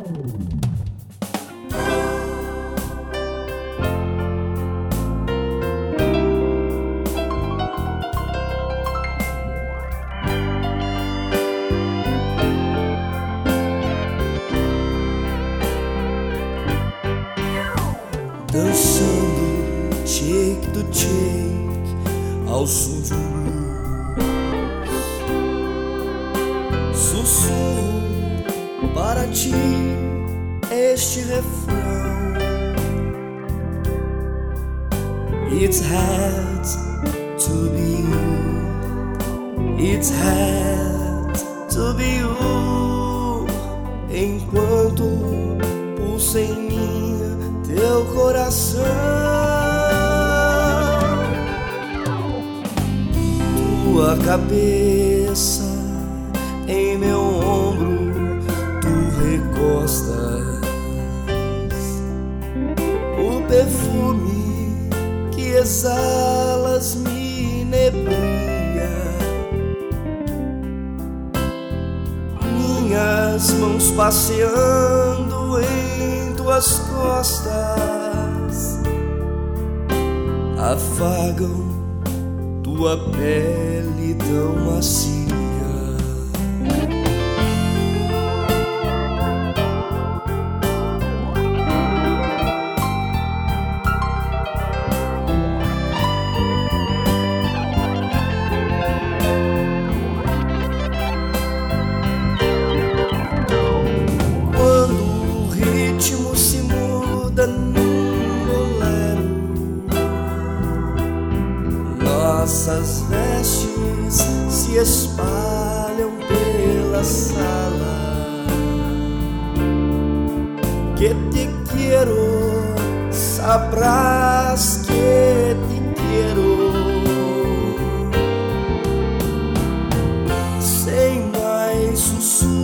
Dançando shake do shake ao som de um blues. Sussurro para ti este refrão. It's had to be you. It's had to be you. Enquanto pulsa em mim teu coração, tua cabeça em meu ombro tu recostas, o perfume que exalas me inebria, minhas mãos passeando em tuas costas afagam tua pele tão macia. Nossas vestes se espalham pela sala. Que te quiero, sabrás que te quiero. Sem mais sussurros